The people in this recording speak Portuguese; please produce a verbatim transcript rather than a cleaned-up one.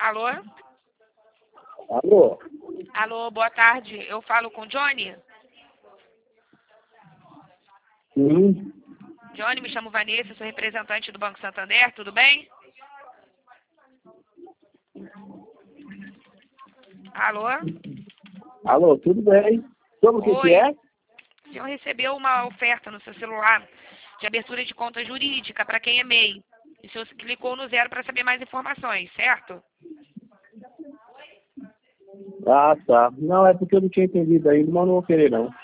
Alô? Alô? Alô, boa tarde. Eu falo com o Johnny? Sim. Johnny, me chamo Vanessa, sou representante do Banco Santander, tudo bem? Alô? Alô, tudo bem? Sobre o que, que Oi. é? O senhor recebeu uma oferta no seu celular de abertura de conta jurídica para quem é M E I. E o senhor clicou no zero para saber mais informações, certo? Ah, tá. Não, é porque eu não tinha entendido ainda, mas não vou querer não.